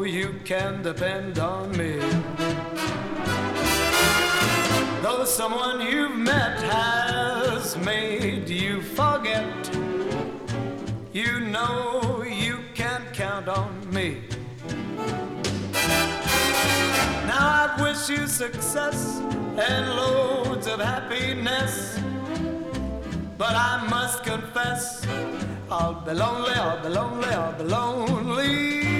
know you can depend on me. Though someone you've met has made you forget, you know you can count on me. Now I wish you success and loads of happiness, but I must confess, I'll be lonely, I'll be lonely, I'll be lonely